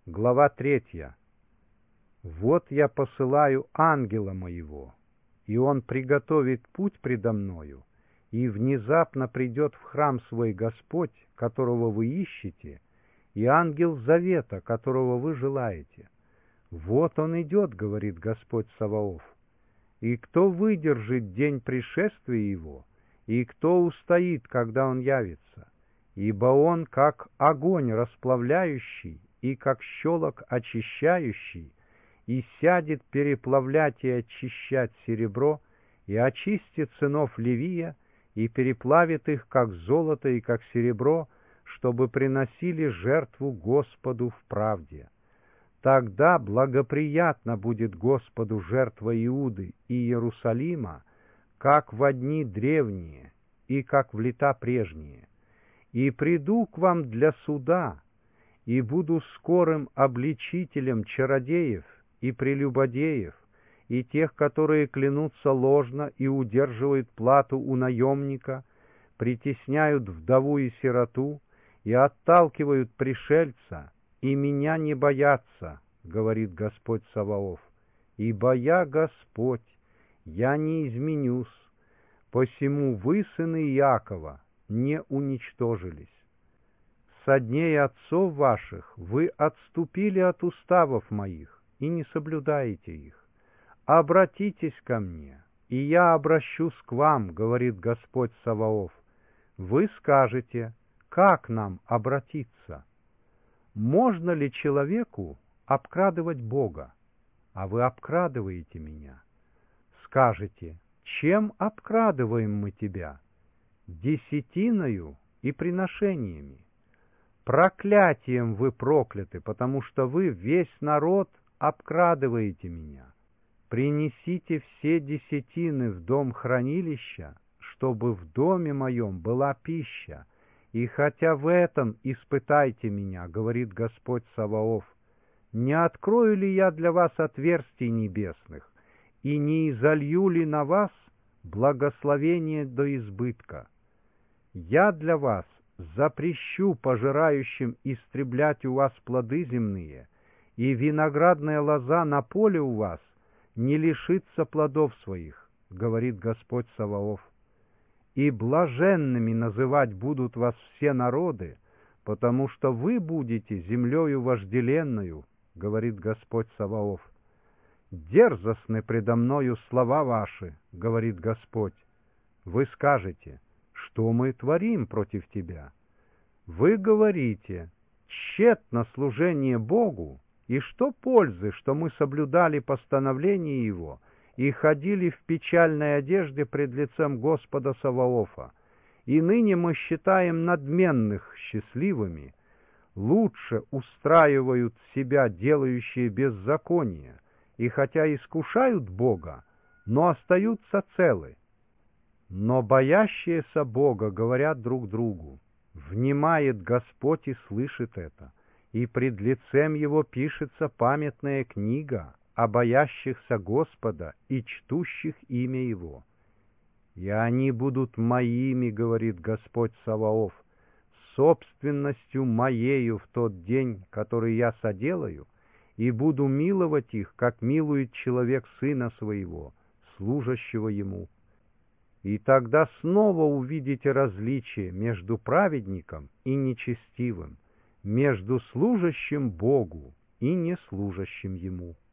Глава 3. «Вот я посылаю ангела моего, и он приготовит путь предо мною, и внезапно придет в храм свой Господь, которого вы ищете, и ангел завета, которого вы желаете. Вот он идет, говорит Господь Саваоф. И кто выдержит день пришествия его, и кто устоит, когда он явится? Ибо он, как огонь расплавляющий, и как щелок очищающий, и сядет переплавлять и очищать серебро, и очистит сынов Левия, и переплавит их, как золото и как серебро, чтобы приносили жертву Господу в правде. Тогда благоприятно будет Господу жертва Иуды и Иерусалима, как во дни древние и как в лета прежние. И приду к вам для суда, и буду скорым обличителем чародеев и прелюбодеев, и тех, которые клянутся ложно и удерживают плату у наемника, притесняют вдову и сироту, и отталкивают пришельца, и меня не боятся, говорит Господь Саваоф. Ибо я Господь, я не изменюсь, посему вы, сыны Иакова, не уничтожились. Со дней отцов ваших вы отступили от уставов моих и не соблюдаете их. Обратитесь ко мне, и я обращусь к вам, говорит Господь Саваоф. Вы скажете, как нам обратиться? Можно ли человеку обкрадывать Бога? А вы обкрадываете меня. Скажете, чем обкрадываем мы тебя? Десятиною и приношениями. Проклятием вы прокляты, потому что вы, весь народ, обкрадываете меня. Принесите все десятины в дом хранилища, чтобы в доме моем была пища, и хотя в этом испытайте меня, говорит Господь Саваоф, не открою ли я для вас отверстий небесных, и не изолью ли на вас благословение до избытка? Я для вас запрещу пожирающим истреблять у вас плоды земные, и виноградная лоза на поле у вас не лишится плодов своих, говорит Господь Саваоф. И блаженными называть будут вас все народы, потому что вы будете землею вожделенную, говорит Господь Саваоф. Дерзостны предо мною слова ваши, говорит Господь. Вы скажете, что мы творим против тебя? Вы говорите, тщетно служение Богу, и что пользы, что мы соблюдали постановления Его и ходили в печальной одежде пред лицем Господа Саваофа, и ныне мы считаем надменных счастливыми, лучше устраивают себя делающие беззаконие, и хотя искушают Бога, но остаются целы. Но боящиеся Бога говорят друг другу, внимает Господь и слышит это, и пред лицем Его пишется памятная книга о боящихся Господа и чтущих имя Его. И они будут моими, говорит Господь Саваоф, собственностью моею в тот день, который я соделаю, и буду миловать их, как милует человек сына своего, служащего ему. И тогда снова увидите различие между праведником и нечестивым, между служащим Богу и неслужащим Ему.